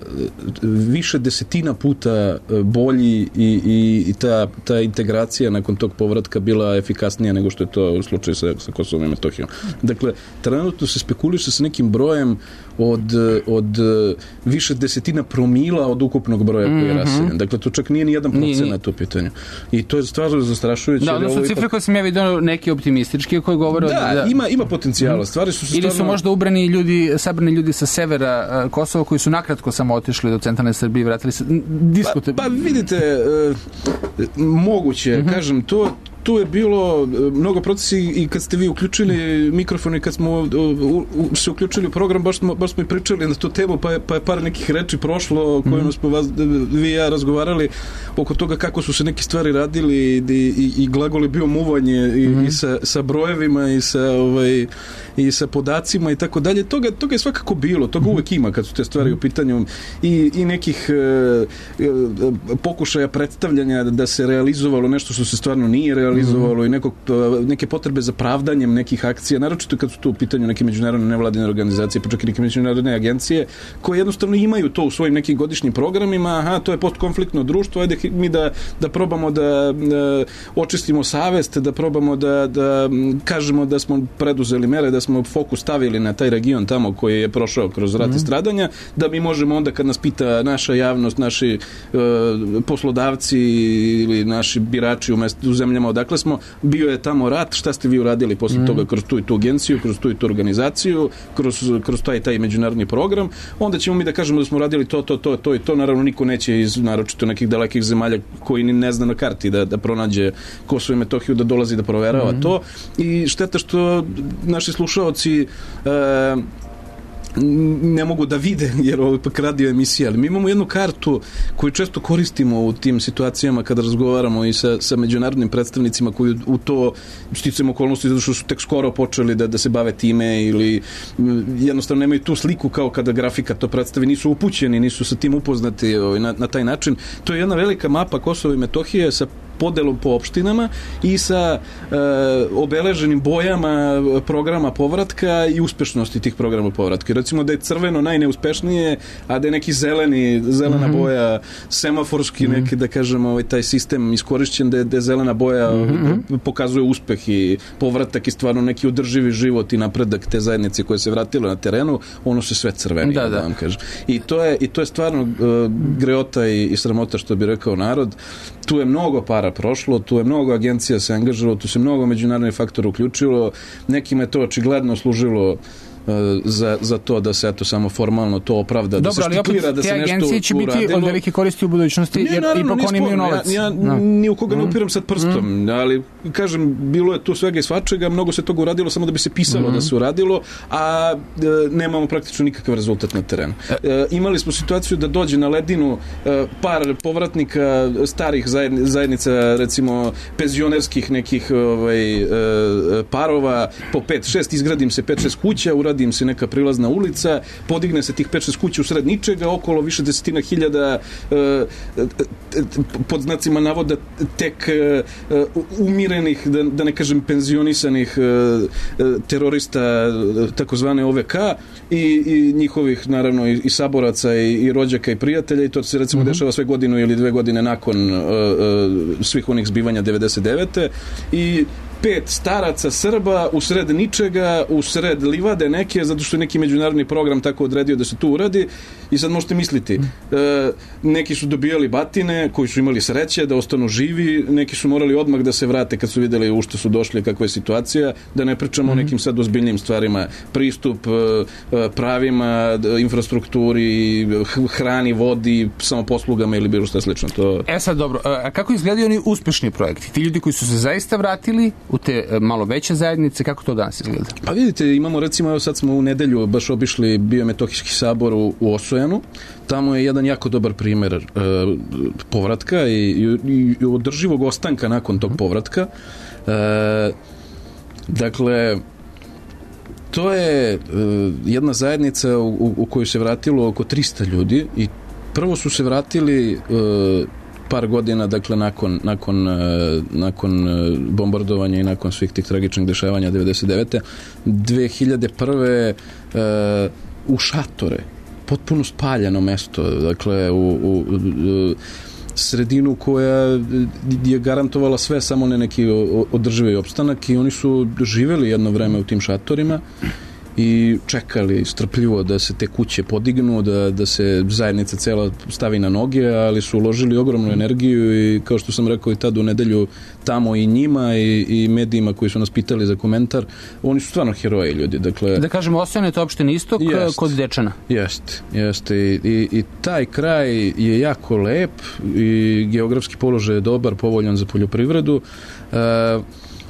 više desetina puta bolji i, i, i ta, ta integracija nakon tog povratka bila efikasnija nego što je to u slučaju sa, sa Kosovom i Metohijom. Dakle, trenutno se spekuliše sa nekim brojem od, od više desetina promila od ukupnog broja koji je raseljen. Dakle, to čak nije ni jedan procenat u pitanju. I to je stvarno zastrašujuće. Da, odnosno cifre ipak... koje sam ja vidio neki optimistički koji govore... Da, da, ima, ima potencijala. Stvari su stvarno... Ili su možda ubrani ljudi, sabrani ljudi sa severa uh, Kosova koji su nakratko samo otišli do centralne Srbije i vratili se. Diskute... Pa, pa vidite, uh, moguće, uh-huh. kažem, to tu je bilo mnogo procesi i kad ste vi uključili mikrofon i kad smo u, u, u, se uključili u program, baš smo, baš smo i pričali na tu temu, pa je, pa je par nekih reči prošlo o kojima smo vas, vi i ja razgovarali oko toga kako su se neke stvari radili i, i, i glagol je bio muvanje i, mm-hmm. i sa, sa brojevima i sa, ovaj, i sa podacima i tako dalje. Toga, toga je svakako bilo, toga mm-hmm. uvek ima kad su te stvari u pitanju i, i nekih e, pokušaja predstavljanja da se realizovalo nešto što se stvarno nije realizovalo mm-hmm. i nekog, neke potrebe za pravdanjem nekih akcija, naročito kad su tu u pitanju neke međunarodne nevladine organizacije, pa čak i neke međunarodne agencije koje jednostavno imaju to u svojim nekim godišnjim programima, aha, to je postkonfliktno društvo, ajde mi da, da probamo da, da očistimo savest, da probamo da, da kažemo da smo preduzeli mere, da smo fokus stavili na taj region tamo koji je prošao kroz rat i mm-hmm. stradanja, da mi možemo onda kad nas pita naša javnost, naši uh, poslodavci ili naši birači u, mest, u zemljama odakle smo, bio je tamo rat, šta ste vi uradili posle mm. toga kroz tu i tu agenciju, kroz tu i tu organizaciju, kroz, kroz taj taj međunarodni program, onda ćemo mi da kažemo da smo radili to, to, to, to i to, naravno niko neće iz naročito nekih dalekih zemalja koji ni ne zna na karti da, da pronađe Kosovo i Metohiju, da dolazi da proverava mm. to i šteta što naši slušaoci e, ne mogu da vide, jer ovo je pak radio emisija, ali mi imamo jednu kartu koju često koristimo u tim situacijama kada razgovaramo i sa, sa međunarodnim predstavnicima koji u to sticajem okolnosti zato što su tek skoro počeli da, da se bave time ili jednostavno nemaju tu sliku kao kada grafika to predstavi, nisu upućeni, nisu sa tim upoznati na, na taj način. To je jedna velika mapa Kosova i Metohije sa podelom po opštinama i sa e, obeleženim bojama programa povratka i uspešnosti tih programa povratka. Recimo da je crveno najneuspešnije, a da je neki zeleni, zelena mm-hmm. boja, semaforski mm-hmm. neki, da kažemo, ovaj, taj sistem iskorišćen, da je, da je zelena boja mm-hmm. pokazuje uspeh i povratak i stvarno neki održivi život i napredak te zajednice koje se vratilo na terenu, ono se sve crveni, da, da. da vam kažem. I to je, i to je stvarno uh, greota i, i sramota, što bi rekao narod. Tu je mnogo para prošlo, tu je mnogo agencija se angažalo, tu se mnogo međunarodnih faktora uključilo, nekima je to očigledno služilo za, za to da se eto samo formalno to opravda, da Dobro, se štiklira, da se nešto uradilo. Dobro, ali opet te agencije će biti od velike koristi u budućnosti, jer naravno, ipak oni imaju novac. Ja, ja no. ni u koga ne upiram sad prstom, mm. ali kažem, bilo je tu svega i svačega, mnogo se toga uradilo samo da bi se pisalo mm. da se uradilo, a e, nemamo praktično nikakav rezultat na terenu. E, imali smo situaciju da dođe na ledinu e, par povratnika starih zajednica, recimo penzionerskih nekih ovaj, e, parova, po pet šest, izgradim se pet šest kuća, uradim im se neka prilazna ulica, podigne se tih pet šest kuća u sred ničega, okolo više desetina hiljada e, pod znacima navoda tek e, umirenih, da, da ne kažem penzionisanih e, terorista takozvane O V K i, i njihovih naravno i, i saboraca i, i rođaka i prijatelja i to se recimo mm-hmm. dešava sve godinu ili dve godine nakon e, e, svih onih zbivanja devedeset devete i pet staraca Srba u sred ničega, u sred livade neke, zato što je neki međunarodni program tako odredio da se tu uradi i sad možete misliti, e, neki su dobijali batine koji su imali sreće da ostanu živi, neki su morali odmah da se vrate kad su vidjeli u što su došli, kakva je situacija, da ne pričamo mm-hmm. o nekim sad ozbiljnim stvarima, pristup e, pravima, infrastrukturi, hrani, vodi, samoposlugama ili bilo što slično. To... E sad dobro, a kako izgledaju oni uspešni projekti? Ti ljudi koji su se zaista vratili u te e, malo veće zajednice, kako to danas izgleda? Pa vidite, imamo recimo, evo sad smo u nedelju baš obišli Biometohijski sabor u, u Osojanu, tamo je jedan jako dobar primjer e, povratka i, i, i održivog ostanka nakon tog povratka. E, dakle, to je e, jedna zajednica u, u, u koju se vratilo oko trista ljudi i prvo su se vratili e, par godina, dakle, nakon, nakon, e, nakon bombardovanja i nakon svih tih tragičnih dešavanja devedeset devete dve hiljade prve e, u šatore, potpuno spaljeno mesto, dakle, u, u, u sredinu koja je garantovala sve, samo ne neki održivi opstanak, i oni su živjeli jedno vreme u tim šatorima i čekali strpljivo da se te kuće podignu, da, da se zajednica cela stavi na noge, ali su uložili ogromnu energiju i, kao što sam rekao i tad u nedelju, tamo i njima i, i medijima koji su nas pitali za komentar, oni su stvarno heroji, ljudi. Dakle, da kažemo, Osojana je to opštini Istok jest, kod Dečana. Jeste, jeste. I, i, i taj kraj je jako lep i geografski položaj je dobar, povoljan za poljoprivredu. E,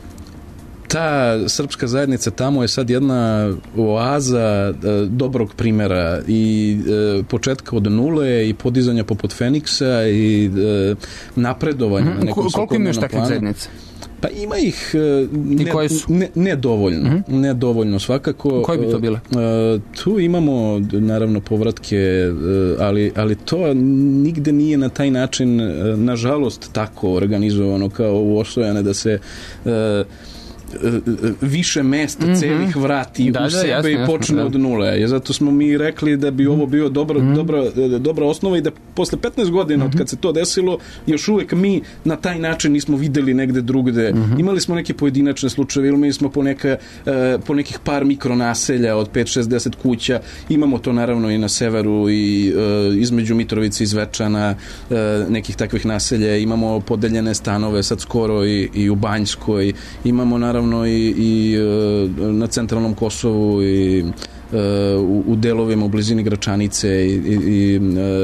ta srpska zajednica tamo je sad jedna oaza e, dobrog primjera i e, početka od nule i podizanja poput Feniksa i e, napredovanja mm-hmm. na nekom koliko ima još takvih zajednica? Pa ima ih ne, ne, nedovoljno, mm-hmm. nedovoljno svakako. Koje bi to bile? E, tu imamo naravno povratke, ali, ali to nigde nije na taj način, nažalost, tako organizovano kao u Osojane, da se e, više mesta mm-hmm. celih vrati da, u sebe da, jasno, i počne jasno, od nule. I zato smo mi rekli da bi ovo bio dobro, mm-hmm. dobra, dobra osnova i da posle petnaest godina mm-hmm. od kad se to desilo, još uvek mi na taj način nismo videli negde drugde. Mm-hmm. Imali smo neke pojedinačne slučajeve, imali smo po, neka, po nekih par mikronaselja od pet šest deset kuća. Imamo to naravno i na severu i između Mitrovice i Zvečana, nekih takvih naselja. Imamo podeljene stanove sad skoro i, i u Banjskoj. Imamo naravno naravno i, i na centralnom Kosovu i u, u delovima u blizini Gračanice i, i, i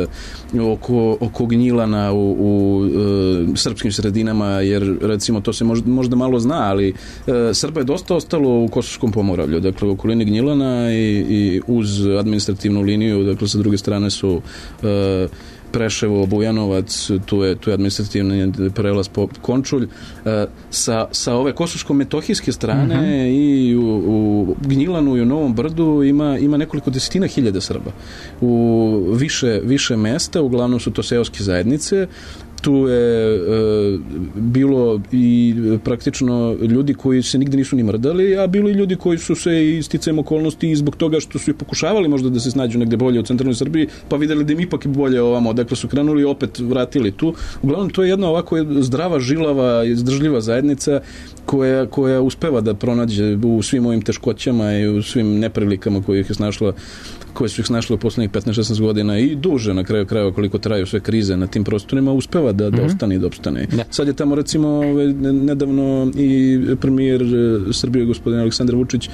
oko, oko Gnjilana u, u, u srpskim sredinama, jer recimo to se možda, možda malo zna, ali Srba je dosta ostalo u Kosovskom Pomoravlju, dakle u okolini Gnjilana i, i uz administrativnu liniju, dakle sa druge strane su Preševo, Bujanovac, tu je, tu je administrativni prelaz po Končulj. Sa, sa ove kosovsko-metohijske strane mm-hmm. i u, u Gnjilanu i u Novom Brdu ima, ima nekoliko desetina hiljada Srba. U više, više mesta, uglavnom su to seoske zajednice. Tu je e, bilo i praktično ljudi koji se nigde nisu ni mrdali, a bilo i ljudi koji su se isticajem okolnosti i zbog toga što su i pokušavali možda da se snađu negde bolje u centralnoj Srbiji, pa videli da im ipak je bolje ovamo, dakle su krenuli i opet vratili tu. Uglavnom, to je jedna ovako zdrava, žilava, izdržljiva zajednica koja, koja uspeva da pronađe u svim ovim teškoćama i u svim neprilikama koje ih je snašla koje su ih snašle u poslednjih petnaest šesnaest godina i duže na kraju krajeva koliko traju sve krize na tim prostorima, uspeva da, da ostane i da opstane. Da. Sad je tamo recimo nedavno i premijer Srbije gospodin Aleksandar Vučić e,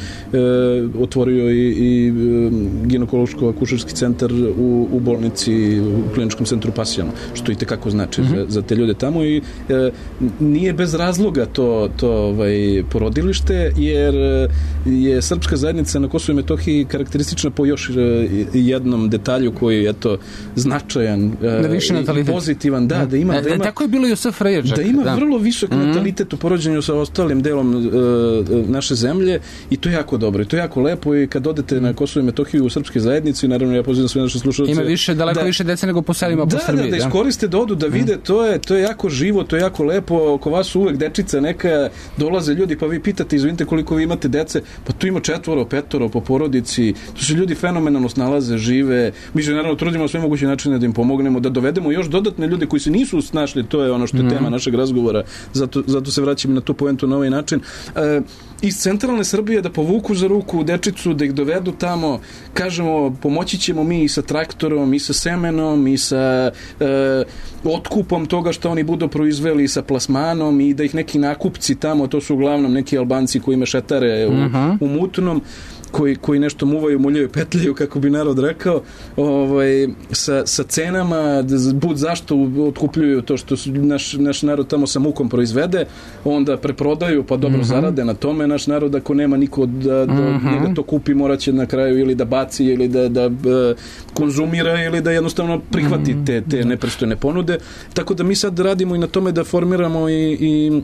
otvorio i, i ginekološko-akušerski centar u, u bolnici u kliničkom centru Pasjano, što i tekako znači mm-hmm. za, za te ljude tamo i e, nije bez razloga to, to ovaj, porodilište, jer je srpska zajednica na Kosovu i Metohiji karakteristična po još jednom detalju koji je eto značajan i pozitivan, da, da ima, da ima tako je bilo i u S F R J, da ima da. vrlo visok mm-hmm. natalitet u poređenju sa ostalim delom uh, naše zemlje i to je jako dobro i to je jako lepo i kad odete na Kosovo i Metohiju u srpske zajednice, naravno ja pozivam sve naše slušalce, ima više, daleko da, više dece nego po selima da, po Srbiji. Da, da, da iskoriste da odu da vide, mm. to je, to je jako živo, to je jako lepo, oko vas uvek dečica neka, dolaze ljudi pa vi pitate, izvinite koliko vi imate dece, pa tu ima četvoro, petoro po porodici, tu su ljudi fenomenalno snalaze, žive. Mi se naravno trudimo na sve moguće načine da im pomognemo, da dovedemo još dodatne ljude koji se nisu snašli, to je ono što je mm-hmm. tema našeg razgovora, zato, zato se vraćam na tu poentu na ovaj način. E, iz centralne Srbije da povuku za ruku dečicu, da ih dovedu tamo, kažemo, pomoći ćemo mi i sa traktorom, i sa semenom, i sa e, otkupom toga što oni budu proizveli, sa plasmanom i da ih neki nakupci tamo, to su uglavnom neki Albanci koji mešetare u, mm-hmm. u mutnom, koji, koji nešto muvaju, muljaju, petljaju, kako bi narod rekao, ovaj, sa, sa cenama, bud zašto otkupljuju to što su, naš, naš narod tamo sa mukom proizvede, onda preprodaju, pa dobro mm-hmm. zarade na tome. Naš narod, ako nema niko da, da mm-hmm. njega to kupi, morat će na kraju ili da baci, ili da, da, da konzumira, ili da jednostavno prihvati te, te nepristojne ponude. Tako da mi sad radimo i na tome da formiramo i, i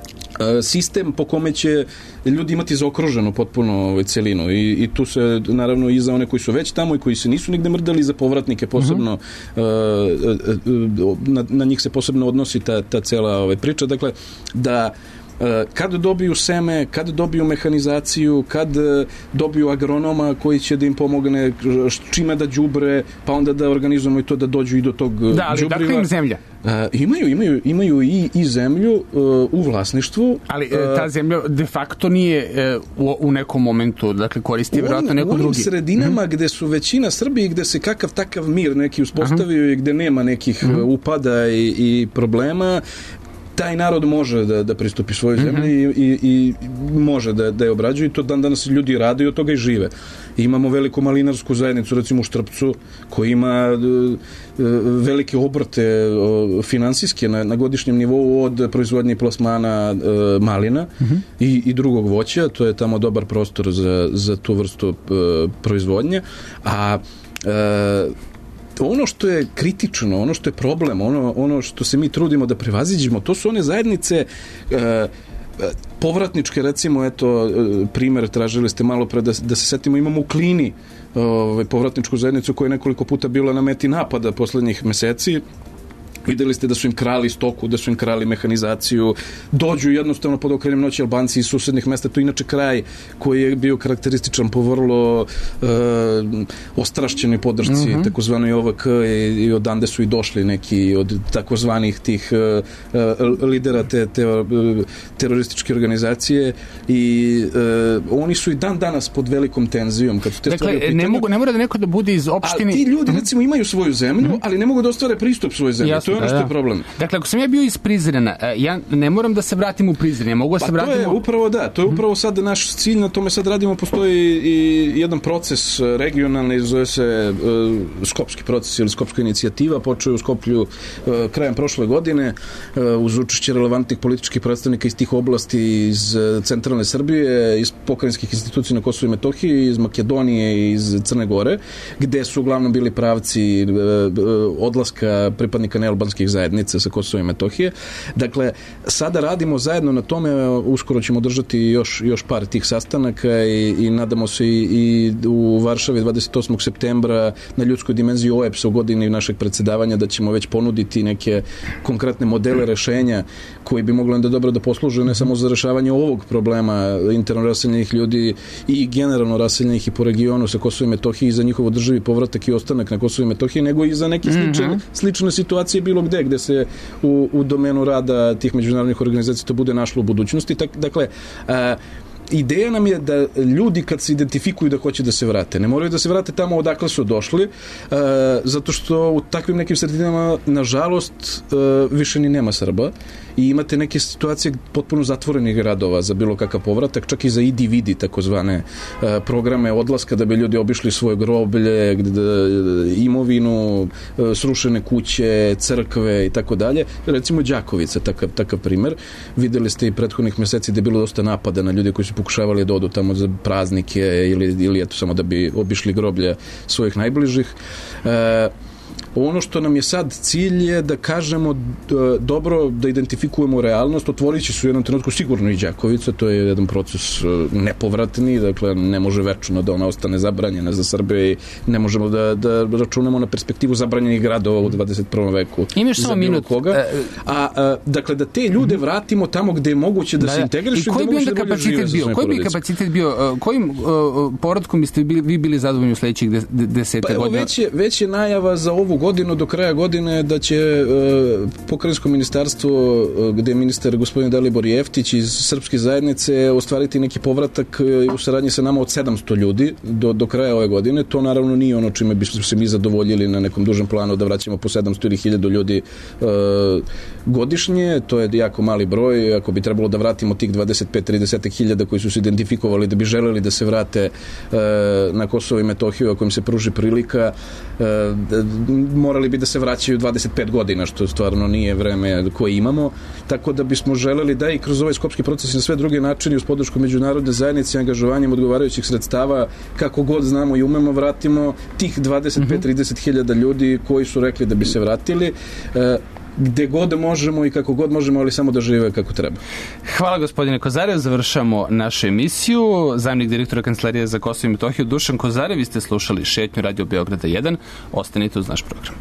sistem po kome će ljudi imati zaokruženu potpuno ovaj, celinu I, i tu se naravno i za one koji su već tamo i koji se nisu nigde mrdali, za povratnike posebno uh-huh. uh, na, na njih se posebno odnosi ta, ta cela ovaj, priča, dakle da kad dobiju seme, kad dobiju mehanizaciju, kad dobiju agronoma koji će da im pomogne čime da đubre, pa onda da organizujemo i to da dođu i do tog đubriva. Da, ali dakle im zemlja? Uh, imaju, imaju, imaju i, i zemlju uh, u vlasništvu. Ali uh, ta zemlja de facto nije uh, u, u nekom momentu, dakle koristi vjerojatno neko drugi. U onim sredinama mm-hmm. gde su većina Srbije, gde se kakav takav mir neki uspostavio uh-huh. i gde nema nekih uh-huh. upada i, i problema, taj narod može da, da pristupi svojoj zemlji mm-hmm. i, i, i može da, da je obrađuje i to dan danas ljudi rade i od toga i žive. I imamo veliku malinarsku zajednicu, recimo u Štrpcu, koji ima uh, velike obrte uh, finansijske na, na godišnjem nivou od proizvodnje plasmana uh, malina mm-hmm. i, i drugog voća. To je tamo dobar prostor za, za tu vrstu uh, proizvodnje. A uh, ono što je kritično, ono što je problem, ono, ono što se mi trudimo da prevaziđemo, to su one zajednice e, povratničke, recimo, eto, primer, tražili ste malo pre da, da se setimo, imamo u Klini ovaj, povratničku zajednicu koja je nekoliko puta bila na meti napada poslednjih meseci. Videli ste da su im krali stoku, da su im krali mehanizaciju, dođu jednostavno pod okrenjem noći Albanci iz susednih mesta. To je inače kraj koji je bio karakterističan po vrlo e, ostrašćenoj podršci mm-hmm. takozvanoj O V K i, i odande su i došli neki od takozvanih tih e, lidera te, te terorističke organizacije i e, oni su i dan danas pod velikom tenzijom. Kad su te dakle, ne, mogu, ne mora da neko da bude iz opštine... Ali ti ljudi, recimo, imaju svoju zemlju, mm-hmm. ali ne mogu da ostvare pristup svojoj zemlji. Jasno. To je ono što je problem. Dakle, ako sam ja bio iz Prizrena, ja ne moram da se vratim u Prizren, ja mogu da se pa vratim... To je upravo da, to je upravo sad naš cilj, na tome sad radimo, postoji i jedan proces regionalni, zove se uh, Skopski proces ili Skopska inicijativa, počeo je u Skoplju uh, krajem prošle godine, uh, uz učešće relevantnih političkih predstavnika iz tih oblasti, iz uh, centralne Srbije, iz pokrajinskih institucija na Kosovu i Metohiji, iz Makedonije i iz Crne Gore, gde su uglavnom bili pravci uh, uh, odlaska pripadnika nealbanskih zajednica sa Kosova i Metohije. Dakle, sada radimo zajedno na tome, uskoro ćemo držati još, još par tih sastanaka i, i nadamo se i, i u Varšavi dvadeset osmog septembra na ljudskoj dimenziji O E P S u godini našeg predsjedavanja da ćemo već ponuditi neke konkretne modele rešenja koji bi mogli onda dobro da posluže ne samo za rešavanje ovog problema interno raseljenih ljudi i generalno raseljenih i po regionu sa Kosova i Metohije i za njihov održivi povratak i ostanak na Kosovu i Metohiji, nego i za neke slične, mm-hmm. slične situacije bilo gde, gde se u, u domenu rada tih međunarodnih organizacija to bude našlo u budućnosti. Tak, dakle, a, ideja nam je da ljudi kad se identifikuju da hoće da se vrate, ne moraju da se vrate tamo odakle su došli, uh, zato što u takvim nekim sredinama nažalost uh, više ni nema Srba i imate neke situacije potpuno zatvorenih gradova za bilo kakav povratak, čak i za idi vidi takozvane uh, programe odlaska da bi ljudi obišli svoje groblje, gde, imovinu, uh, srušene kuće, crkve i tako dalje. Recimo Đakovica, takav, takav primer. Videli ste i prethodnih meseci da je bilo dosta napada na ljude koji su pokušavali da odu tamo za praznike ili, ili eto samo da bi obišli groblje svojih najbližih. E, ono što nam je sad cilj je da kažemo dobro, da identifikujemo realnost. Otvorit će se u jednom trenutku sigurno i Đakovica, to je jedan proces nepovratni, dakle ne može večno da ona ostane zabranjena za Srbiju i ne možemo da, da računamo na perspektivu zabranjenih gradova u dvadeset prvom veku. Imaš samo minut. Koga. A, a, dakle, da te ljude vratimo tamo gde je moguće da, da se integrišu i, i da moguće da bolje žive bio? Koji bi kapacitet bio? Kojim uh, porodkom biste bili, vi bili zadovoljni u sledećih de, de, deseta pa, godina? Već je, već je najava za ovu godinu, do kraja godine, da će e, pokrajinsko ministarstvo, e, gde je ministar gospodin Dalibor Jeftić iz srpske zajednice, ostvariti neki povratak e, u saradnji sa nama od sedamsto ljudi do, do kraja ove godine. To naravno nije ono čime bismo se mi zadovoljili na nekom dužem planu da vraćamo po sedamsto ili hiljadu ljudi e, godišnje. To je jako mali broj. Ako bi trebalo da vratimo tih dvadeset pet do trideset hiljada koji su se identifikovali da bi želeli da se vrate e, na Kosovo i Metohiju, ako im se pruži prilika, e, morali bi da se vraćaju dvadeset pet godina, što stvarno nije vreme koje imamo. Tako da bismo želeli da i kroz ovaj skopski proces i na sve druge načine uz podršku međunarodne zajednice i angažovanjem odgovarajućih sredstava, kako god znamo i umemo, vratimo tih dvadeset pet do trideset hiljada ljudi koji su rekli da bi se vratili. E, gde god možemo i kako god možemo, ali samo da žive kako treba. Hvala gospodine Kozarev, završamo našu emisiju. Zamjenik direktora Kancelarije za Kosovo i Metohiju Dušan Kozarev, vi ste slušali Šetnju Radio Beograda jedan. Ostanite uz naš program.